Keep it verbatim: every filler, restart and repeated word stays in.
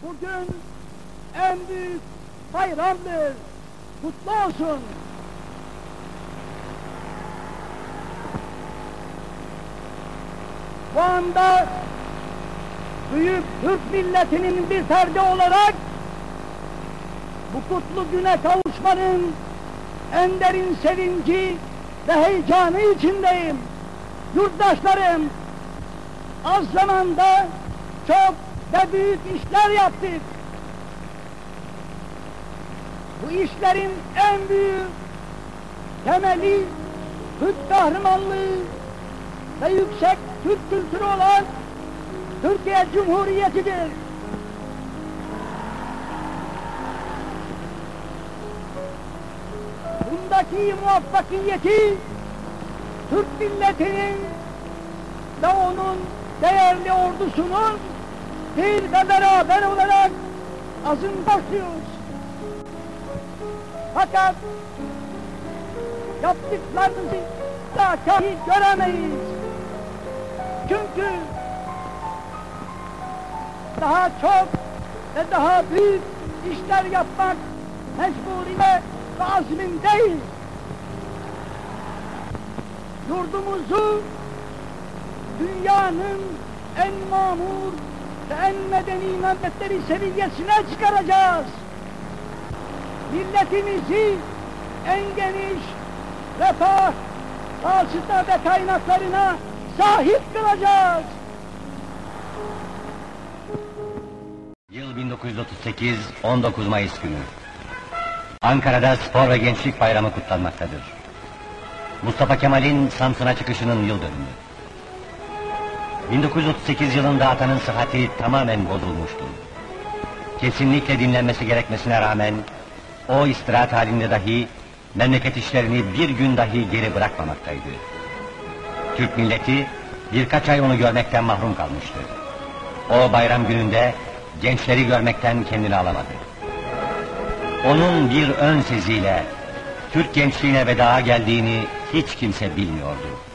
Bugün en büyük bayramdır. Kutlu olsun. Bu anda büyük Türk milletinin bir ferdi olarak bu kutlu güne kavuşmanın en derin sevinci ve heyecanı içindeyim. Yurttaşlarım, az zamanda çok ve büyük işler yaptık. Bu işlerin en büyük temeli Türk kahramanlığı ve yüksek Türk kültürü olan Türkiye Cumhuriyeti'dir. Bundaki muvaffakiyeti Türk milletinin ve onun değerli ordusunun bir ve beraber olarak azımsatıyoruz. Fakat yaptıklarımızı da kafi göremeyiz. Çünkü daha çok ve daha büyük işler yapmak mecburiyet ve azmindeyiz. Yurdumuzu dünyanın en mamur ve en medeni memleketleri seviyesine çıkaracağız. Milletimizi en geniş refah, vasıta ve kaynaklarına sahip kılacağız. Yıl bin dokuz yüz otuz sekiz, on dokuz Mayıs günü. Ankara'da Spor ve Gençlik Bayramı kutlanmaktadır. Mustafa Kemal'in Samsun'a çıkışının yıl dönümü. bin dokuz yüz otuz sekiz yılında atanın sıhhati tamamen bozulmuştu. Kesinlikle dinlenmesi gerekmesine rağmen, o istirahat halinde dahi memleket işlerini bir gün dahi geri bırakmamaktaydı. Türk milleti birkaç ay onu görmekten mahrum kalmıştı. O bayram gününde gençleri görmekten kendini alamadı. Onun bir ön seziyle Türk gençliğine veda geldiğini hiç kimse bilmiyordu.